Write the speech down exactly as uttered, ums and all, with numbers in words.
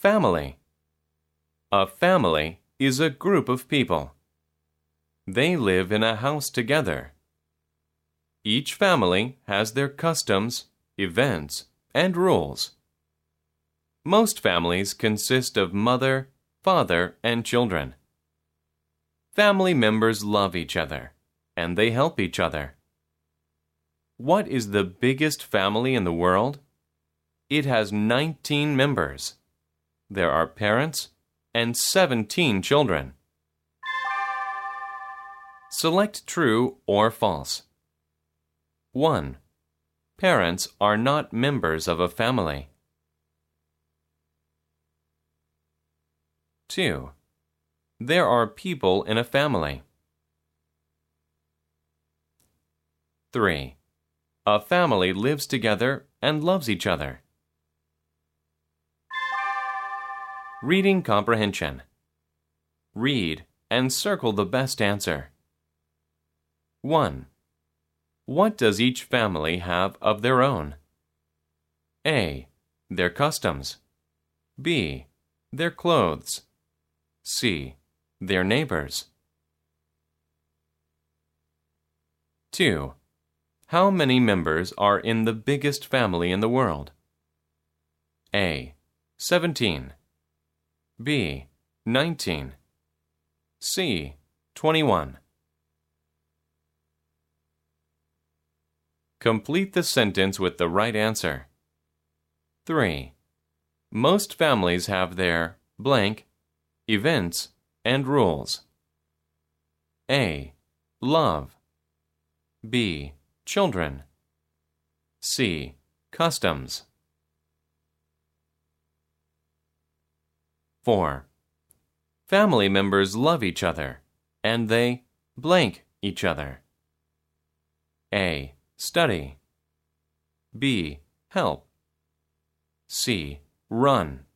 Family. A family is a group of people. They live in a house together. Each family has their customs, events, and rules. Most families consist of mother, father, and children. Family members love each other, and they help each other. What is the biggest family in the world? It has nineteen members. There are parents and seventeen children. Select true or false. one. Parents are not members of a family. two. There are people in a family. three. A family lives together and loves each other. Reading comprehension. Read and circle the best answer. one. What does each family have of their own? A. Their customs. B. Their clothes. C. Their neighbors. two. How many members are in the biggest family in the world? A. seventeen. B. nineteen. C. twenty-one. Complete the sentence with the right answer. three. Most families have their blank, events, and rules. A. Love. B. Children. C. Customs. four. Family members love each other, and they blank each other. A. Study. B. Help. C. Run.